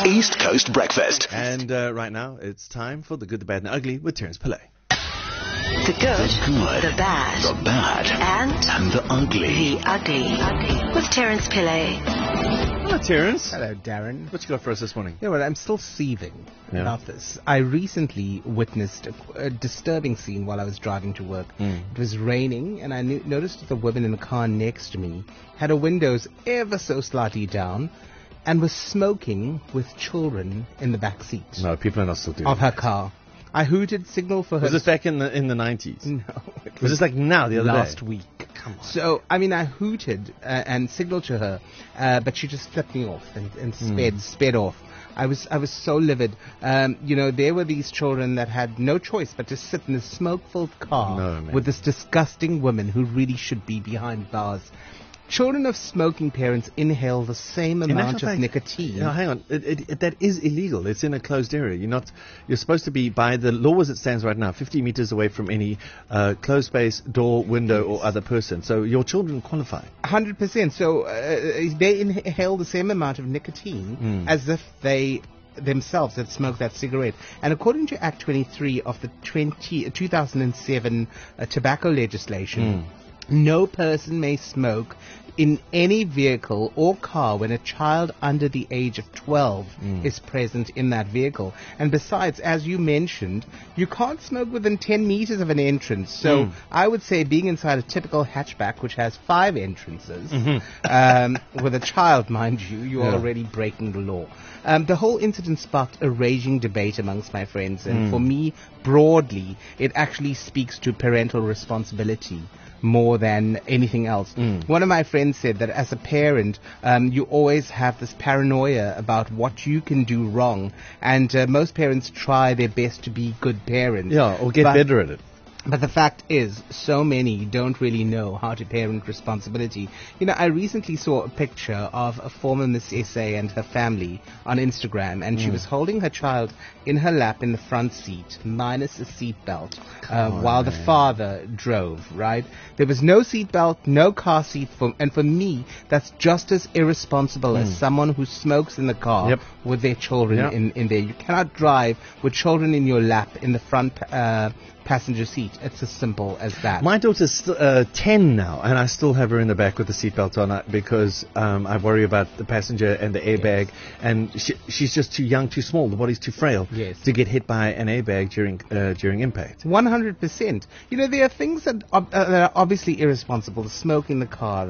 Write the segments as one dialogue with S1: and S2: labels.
S1: East Coast Breakfast.
S2: And right now, it's time for The Good, the Bad, and the Ugly with Terence Pillay.
S3: The good, the bad,
S1: and the ugly.
S3: the ugly. With Terence Pillay.
S2: Hello, Terence.
S4: Hello, Darren.
S2: What you got for us this morning?
S4: Yeah, well, I'm still seething
S2: Yeah.
S4: about this. I recently witnessed a disturbing scene while I was driving to work. It was raining, and I noticed that the woman in the car next to me had her windows ever so slightly down and was smoking with children in the back seat
S2: No, people are not still doing
S4: of
S2: it.
S4: her car. I hooted, signal for her.
S2: Was this back in the 90s?
S4: No.
S2: Was this like now, the other
S4: last
S2: day?
S4: week?
S2: Come on.
S4: So, I mean, I hooted and signaled to her, but she just flipped me off and sped off. I was so livid. There were these children that had no choice but to sit in a smoke-filled car
S2: No, man.
S4: with this disgusting woman who really should be behind bars. Children of smoking parents inhale the same amount of nicotine.
S2: No, hang on. That is illegal. It's in a closed area. You're supposed to be, by the law as it stands right now, 50 meters away from any closed space, door, window, or other person. So your children qualify.
S4: 100%. So they inhale the same amount of nicotine as if they themselves had smoked that cigarette. And according to Act 23 of the 2007 tobacco legislation, no person may smoke in any vehicle or car when a child under the age of 12 is present in that vehicle. And besides, as you mentioned, you can't smoke within 10 meters of an entrance. So I would say being inside a typical hatchback, which has 5 entrances, with a child, mind you, you're already breaking the law. The whole incident sparked a raging debate amongst my friends. And for me, broadly, it actually speaks to parental responsibility more than anything else. One of my friends said that as a parent, you always have this paranoia about what you can do wrong, and most parents try their best to be good parents.
S2: Yeah, or get better at it.
S4: But the fact is, so many don't really know how to parent responsibility. I recently saw a picture of a former Miss SA and her family on Instagram, and she was holding her child in her lap in the front seat, minus a seatbelt, while the father drove, right? There was no seatbelt, no car seat, and for me, that's just as irresponsible as someone who smokes in the car with their children in there. You cannot drive with children in your lap in the front passenger seat. It's as simple as that.
S2: My daughter's 10 now, and I still have her in the back with the seatbelt on because I worry about the passenger and the airbag, and she's just too young, too small. The body's too frail to get hit by an airbag during impact.
S4: 100%. There are things that are obviously irresponsible. The smoke in the car,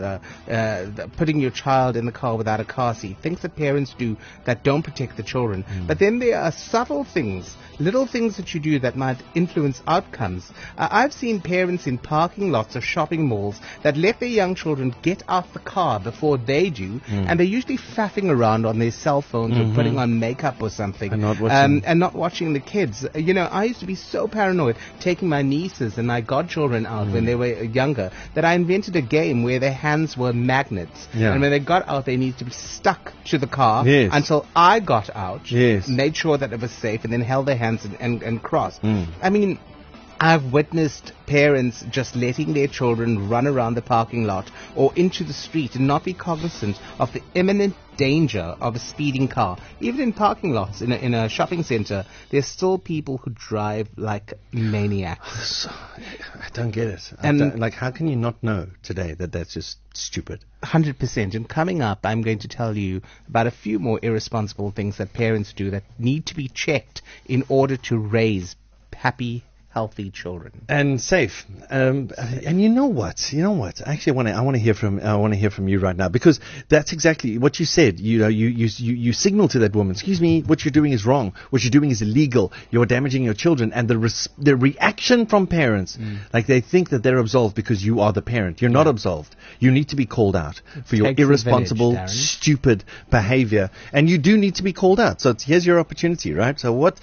S4: the putting your child in the car without a car seat, things that parents do that don't protect the children. But then there are subtle things, little things that you do that might influence outcomes. I've seen parents in parking lots of shopping malls that let their young children get out the car before they do, and they're usually faffing around on their cell phones or putting on makeup or something, and not watching the kids. I used to be so paranoid taking my nieces and my godchildren out when they were younger that I invented a game where their hands were magnets, and when they got out they needed to be stuck to the car until I got out, made sure that it was safe, and then held their hands and crossed. I mean, I've witnessed parents just letting their children run around the parking lot or into the street and not be cognizant of the imminent danger of a speeding car. Even in parking lots, in a shopping center, there's still people who drive like maniacs.
S2: I don't get it. How can you not know today that that's just stupid?
S4: 100%. And coming up, I'm going to tell you about a few more irresponsible things that parents do that need to be checked in order to raise happy, healthy children
S2: and safe. And you know what? Actually, I want to hear from you right now, because that's exactly what you said. You signal to that woman, "Excuse me, what you're doing is wrong. What you're doing is illegal. You're damaging your children." And the reaction from parents, like they think that they're absolved because you are the parent. You're not absolved. You need to be called out for your irresponsible, stupid behavior, and you do need to be called out. So here's your opportunity, right? So what?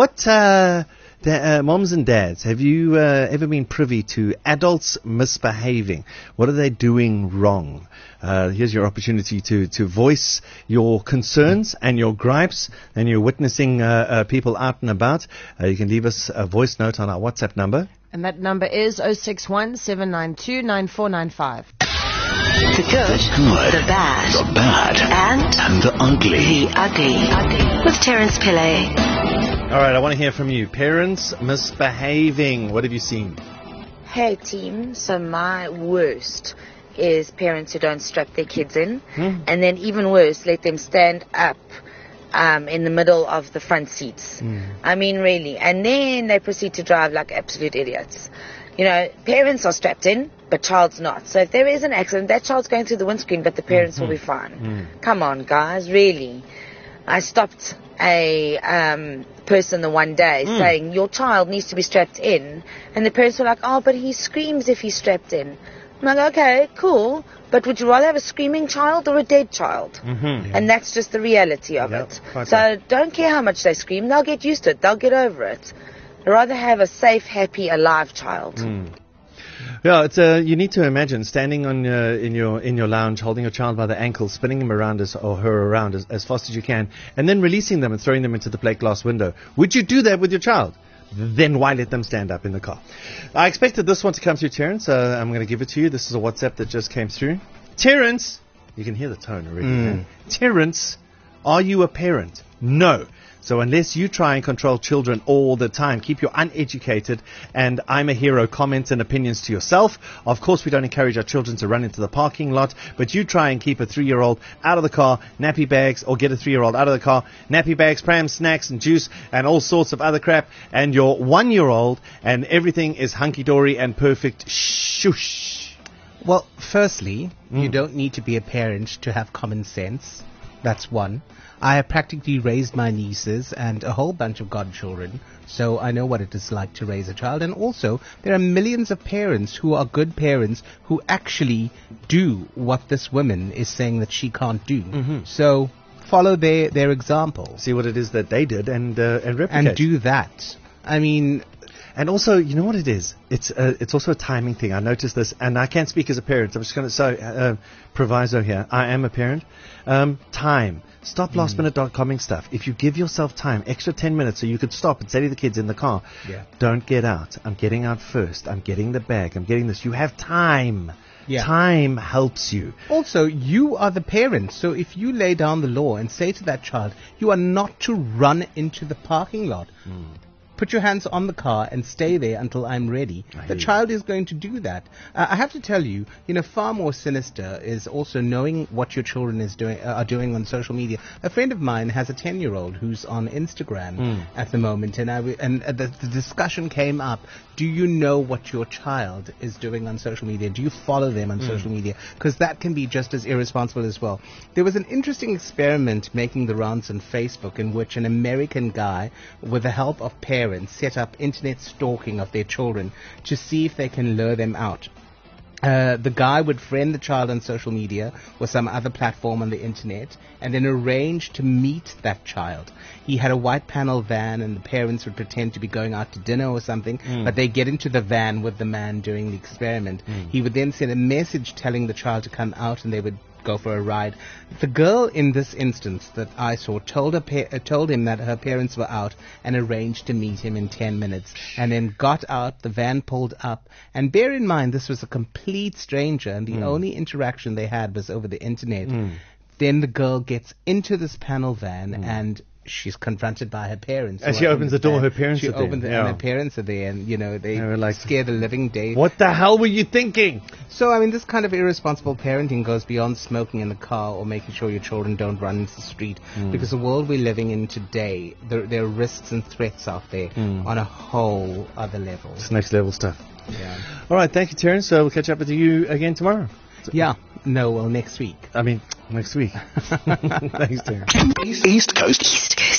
S2: Moms and dads, have you ever been privy to adults misbehaving? What are they doing wrong? Here's your opportunity to voice your concerns and your gripes, and you're witnessing people out and about. You can leave us a voice note on our WhatsApp number.
S5: And that number is 061 792 9495.
S3: The good, the bad,
S1: and the ugly.
S3: the ugly. With Terence Pillay.
S2: All right, I want to hear from you. Parents misbehaving. What have you seen?
S5: Hey team, so my worst is parents who don't strap their kids in, and then even worse, let them stand up in the middle of the front seats. I mean, really. And then they proceed to drive like absolute idiots. You know, parents are strapped in, but child's not. So if there is an accident, that child's going through the windscreen, but the parents will be fine. Come on, guys, really. I stopped a person the one day saying, your child needs to be strapped in. And the parents were like, oh, but he screams if he's strapped in. I'm like, okay, cool. But would you rather have a screaming child or a dead child? And that's just the reality of it. So don't care how much they scream. They'll get used to it. They'll get over it. I'd rather have a safe, happy, alive child.
S2: Yeah, it's you need to imagine standing on in your lounge, holding your child by the ankle, spinning him around or her around as fast as you can, and then releasing them and throwing them into the plate glass window. Would you do that with your child? Then why let them stand up in the car? I expected this one to come through, Terence. I'm going to give it to you. This is a WhatsApp that just came through. Terence, you can hear the tone already. Terence, are you a parent? No. So unless you try and control children all the time, keep your uneducated and I'm a hero comments and opinions to yourself. Of course, we don't encourage our children to run into the parking lot, but you try and keep a 3-year-old out of the car, nappy bags, or get a 3-year-old out of the car, nappy bags, prams, snacks, and juice, and all sorts of other crap, and your 1-year-old, and everything is hunky-dory and perfect. Shush.
S4: Well, firstly, you don't need to be a parent to have common sense. That's one. I have practically raised my nieces and a whole bunch of godchildren, so I know what it is like to raise a child. And also, there are millions of parents who are good parents who actually do what this woman is saying that she can't do. So follow their example.
S2: See what it is that they did and replicate.
S4: And do that. I mean...
S2: And also, you know what it is? It's also a timing thing. I noticed this, and I can't speak as a parent. I'm just going to say proviso here. I am a parent. Time. Stop last-minute.comming stuff. If you give yourself time, extra 10 minutes, so you could stop and say to the kids in the car, don't get out. I'm getting out first. I'm getting the bag. I'm getting this. You have time. Time helps you.
S4: Also, you are the parent, so if you lay down the law and say to that child, you are not to run into the parking lot, put your hands on the car and stay there until I'm ready. The child is going to do that. I have to tell you, far more sinister is also knowing what your children are doing on social media. A friend of mine has a 10-year-old who's on Instagram at the moment, and the discussion came up. Do you know what your child is doing on social media? Do you follow them on social media? Because that can be just as irresponsible as well. There was an interesting experiment making the rounds on Facebook in which an American guy, with the help of parents, set up internet stalking of their children to see if they can lure them out. The guy would friend the child on social media or some other platform on the internet and then arrange to meet that child. He had a white panel van and the parents would pretend to be going out to dinner or something, but they get into the van with the man doing the experiment. He would then send a message telling the child to come out and they would go for a ride. The girl in this instance that I saw told him that her parents were out and arranged to meet him in 10 minutes and then got out, the van pulled up, and bear in mind this was a complete stranger and the only interaction they had was over the internet. Then the girl gets into this panel van and she's confronted by her parents.
S2: As she opens the door, her parents are there.
S4: And her parents are there, and they like, scare the living day.
S2: What the hell were you thinking?
S4: So, I mean, this kind of irresponsible parenting goes beyond smoking in the car or making sure your children don't run into the street, because the world we're living in today, there are risks and threats out there on a whole other level.
S2: It's next level stuff.
S4: Yeah.
S2: All right, thank you, Terence. We'll catch up with you again tomorrow.
S4: Next week.
S2: I mean, next week. Thanks, Terence.
S1: East Coast